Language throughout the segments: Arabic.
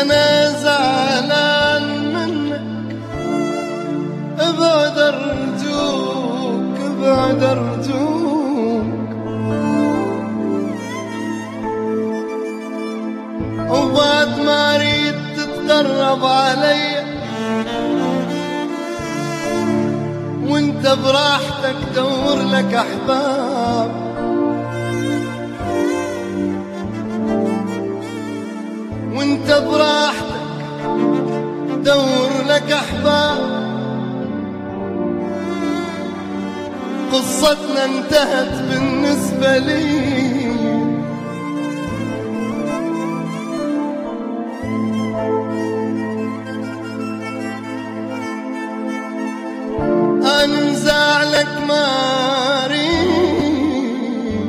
أنا زعلان منك، ابعد أرجوك ابعد أرجوك، وبعد ما أريد تتقرب علي وانت براحتك دور لك أحباب، وانت براحتك دور لك أحباب. قصتنا انتهت بالنسبة لي، أنا مزعلك ما أريد،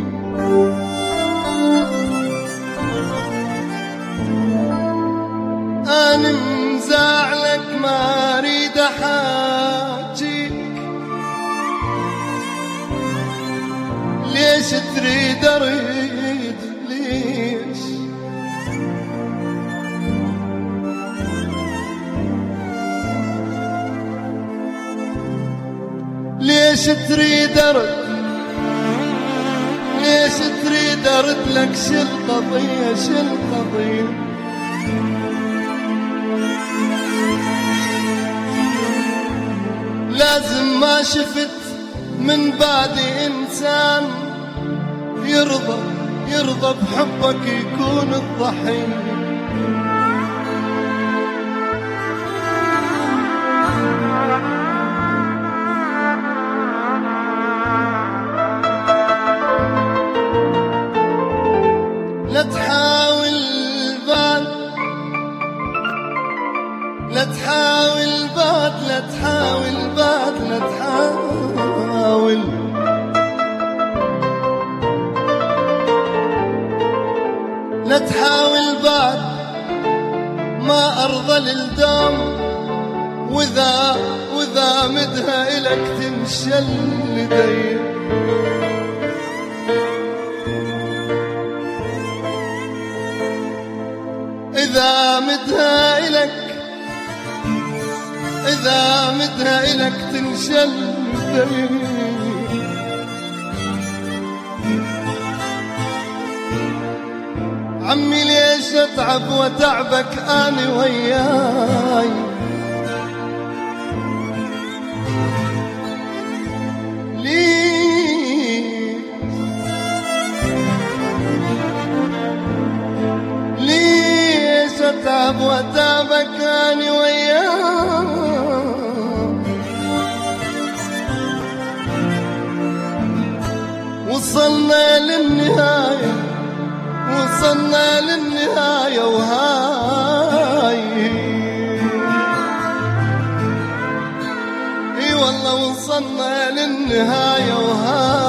أنا مزعلك ما أريد أحاجيك، ليش تريد أريد ليش؟ ليش تريد أرد، ليش تريد أرد لك شو القضية شو القضية؟ لازم ما شفت من بعد إنسان يرضى بحبك يكون الضحية. لا تحاول بعد، لا تحاول بعد، لا تحاول بعد، لا تحاول، لا تحاول بعد، ما أرضى للدم، وإذا مدها إلك تنشل لدي. إذا مدها إلك، إذا مدها إلك تنشل لدي. عمي ليش أتعب وتعبك أنا وياي؟ ليش أتعب وتعبك أنا وياي؟ وصلنا للنهاية، وصلنا للنهاية وهاي، اي والله وصلنا للنهاية وهاي.